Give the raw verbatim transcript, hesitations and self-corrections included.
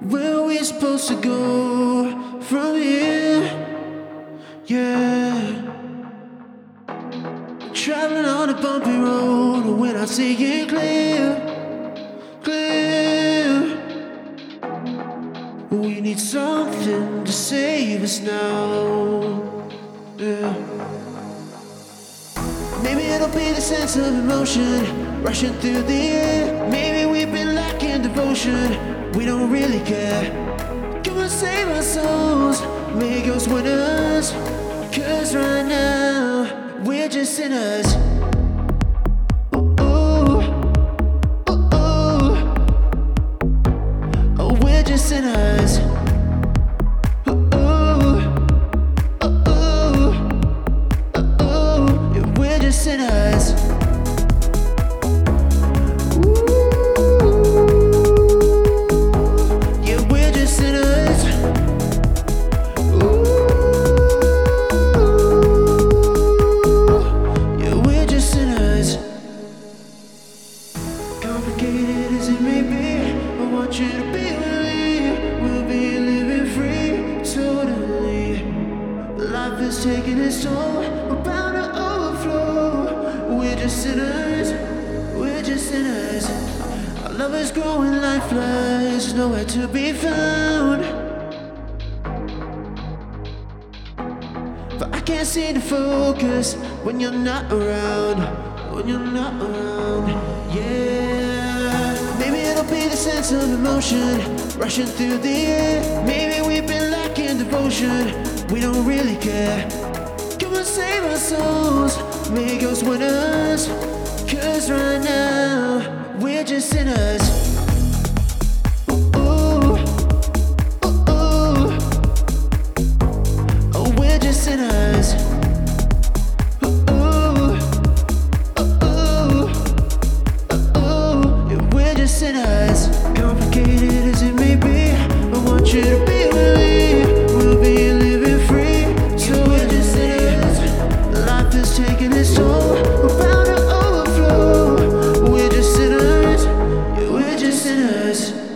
Where are we supposed to go from here? Yeah. Traveling on a bumpy road when I see it clear, clear. We need something to save us now. Yeah. Maybe it'll be the sense of emotion rushing through the air. Maybe we've been lacking devotion. We don't really care. Come and save our souls, make us winners. Cause right now, we're just sinners. Ooh, ooh, ooh. Oh, we're just sinners. Ooh, ooh, ooh. Yeah, we're just sinners. Complicated as it may be, I want you to be with me. We'll be living free, totally. Life is taking its toll, we're bound to overflow. We're just sinners, we're just sinners. Our love is growing like flies, nowhere to be found. But I can't seem to focus when you're not around, when you're not around, yeah. Maybe it'll be the sense of emotion rushing through the air. Maybe we've been lacking devotion. We don't really care. Come and save our souls, make us winners. Cause right now, we're just sinners. Ooh, ooh, ooh. Oh, we're just sinners. Sinners. Complicated as it may be, I want you to be with me. We'll be living free, so we're just sinners. Life is taking its toll, we're bound to overflow. We're just sinners, yeah, we're just sinners.